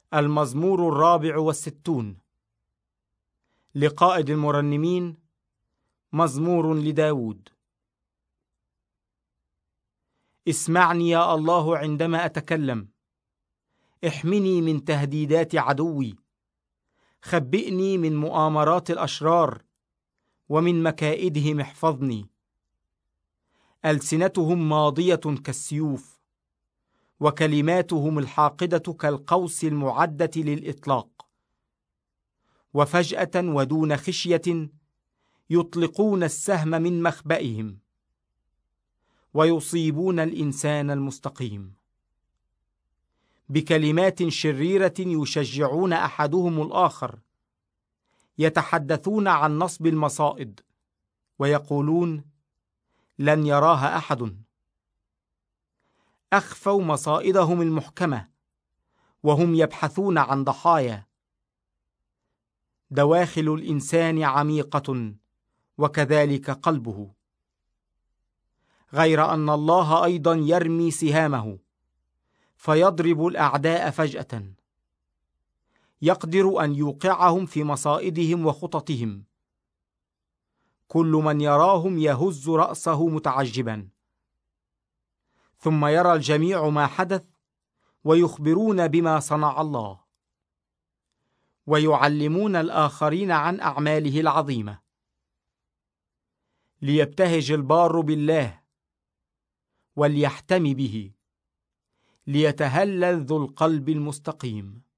المزمور 64. لقائد المرنمين، مزمور لداود. اسمعني يا الله عندما أتكلم، احمني من تهديدات عدوي، خبئني من مؤامرات الأشرار، ومن مكائدهم احفظني. ألسنتهم ماضية كالسيوف، وكلماتهم الحاقدة كالقوس المعدة للإطلاق. وفجأة ودون خشية يطلقون السهم من مخبئهم، ويصيبون الإنسان المستقيم. بكلمات شريرة يشجعون أحدهم الآخر، يتحدثون عن نصب المصائد، ويقولون: لن يراها أحد. أخفوا مصائدهم المحكمة، وهم يبحثون عن ضحايا. دواخل الإنسان عميقة، وكذلك قلبه، غير أن الله أيضا يرمي سهامه، فيضرب الأعداء فجأة. يقدر أن يوقعهم في مصائدهم وخططهم. كل من يراهم يهز رأسه متعجبا، ثم يرى الجميع ما حدث، ويخبرون بما صنع الله، ويعلمون الآخرين عن أعماله العظيمة. ليبتهج البار بالله، وليحتمي به، ليتهلل ذو القلب المستقيم.